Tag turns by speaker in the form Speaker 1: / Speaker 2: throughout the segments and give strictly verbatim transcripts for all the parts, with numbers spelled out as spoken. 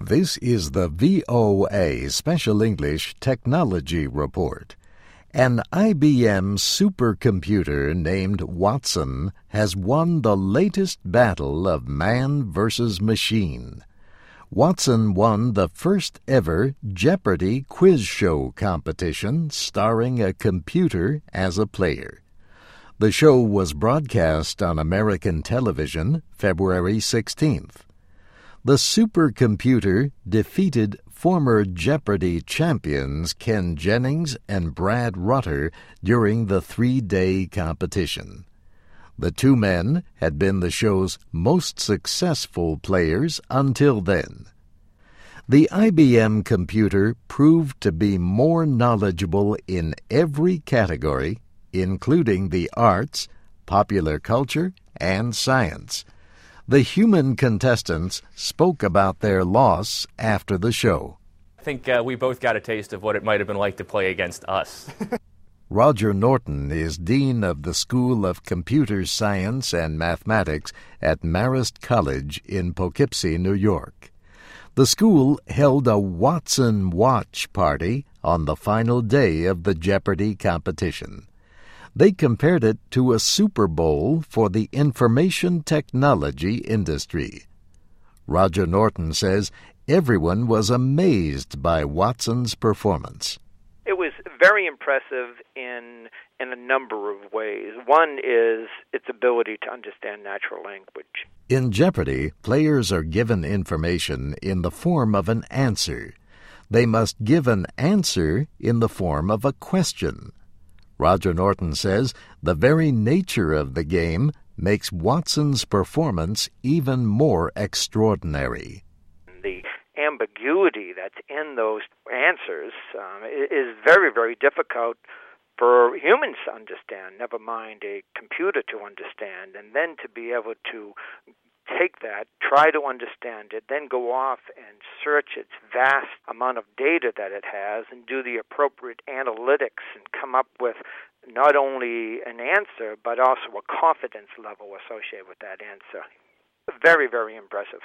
Speaker 1: This is the V O A Special English Technology Report. An I B M supercomputer named Watson has won the latest battle of man versus machine. Watson won the first ever Jeopardy quiz show competition starring a computer as a player. The show was broadcast on American television February sixteenth. The supercomputer defeated former Jeopardy champions Ken Jennings and Brad Rutter during the three-day competition. The two men had been the show's most successful players until then. The I B M computer proved to be more knowledgeable in every category, including the arts, popular culture, and science. The human contestants spoke about their loss after the show.
Speaker 2: I think uh, we both got a taste of what it might have been like to play against us.
Speaker 1: Roger Norton is Dean of the School of Computer Science and Mathematics at Marist College in Poughkeepsie, New York. The school held a Watson Watch party on the final day of the Jeopardy competition. They compared it to a Super Bowl for the information technology industry. Roger Norton says everyone was amazed by Watson's performance.
Speaker 3: It was very impressive in in a number of ways. One is its ability to understand natural language.
Speaker 1: In Jeopardy, players are given information in the form of an answer. They must give an answer in the form of a question. Roger Norton says the very nature of the game makes Watson's performance even more extraordinary.
Speaker 3: The ambiguity that's in those answers um, is very, very difficult for humans to understand, never mind a computer to understand, and then to be able to take that, try to understand it, then go off and search its vast amount of data that it has and do the appropriate analytics and come up with not only an answer, but also a confidence level associated with that answer. Very, very impressive.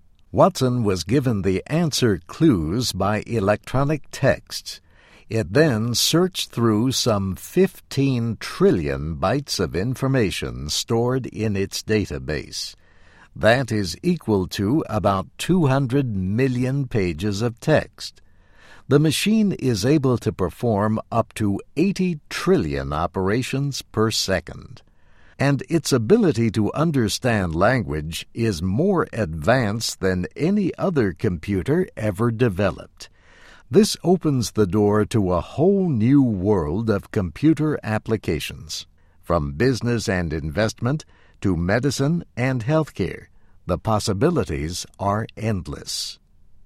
Speaker 1: Watson was given the answer clues by electronic text. It then searched through some fifteen trillion bytes of information stored in its database. That is equal to about two hundred million pages of text. The machine is able to perform up to eighty trillion operations per second. And its ability to understand language is more advanced than any other computer ever developed. This opens the door to a whole new world of computer applications. From business and investment to medicine and healthcare, the possibilities are endless.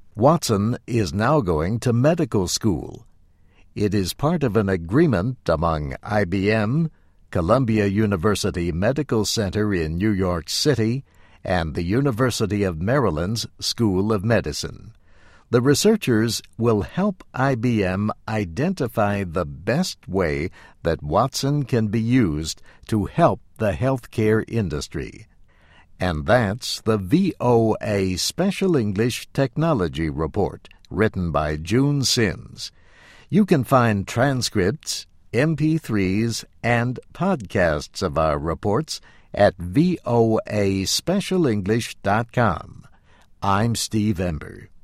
Speaker 1: Watson is now going to medical school. It is part of an agreement among I B M, Columbia University Medical Center in New York City, and the University of Maryland's School of Medicine. The researchers will help I B M identify the best way that Watson can be used to help the healthcare industry. And that's the V O A Special English Technology Report, written by June Sims. You can find transcripts, M P threes, and podcasts of our reports at voa special english dot com. I'm Steve Ember.